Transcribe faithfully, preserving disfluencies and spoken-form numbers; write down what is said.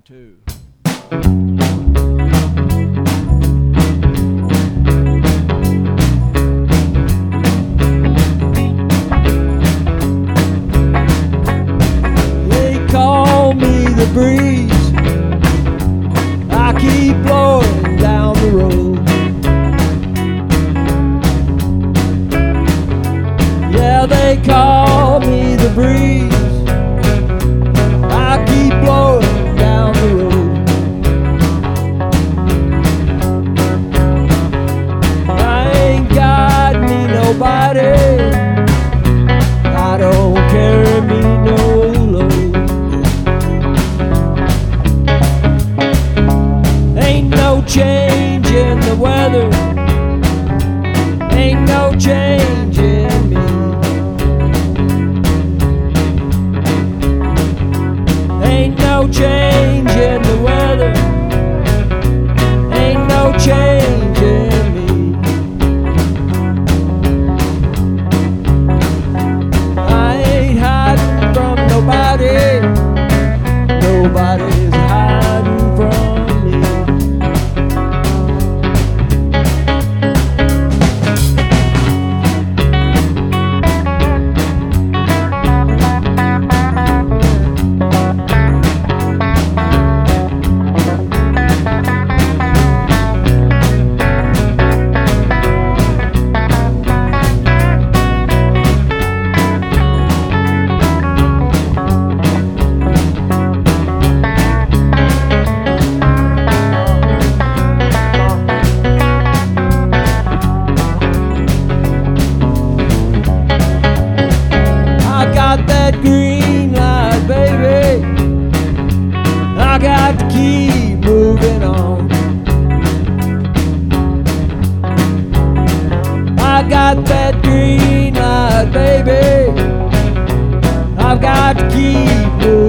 one, two. They call me the breeze, I keep blowing down the road. Yeah, they call me the breeze, I keep blowing down the road. I ain't got me nobody, I don't carry me no load. Ain't no change in the weather, ain't no change in me. Ain't no change in the weather, ain't no change in me. I ain't hiding from nobody, nobody's hiding from me. Green light, baby, I got to keep moving on. I got that green light, baby, I've got to keep moving on.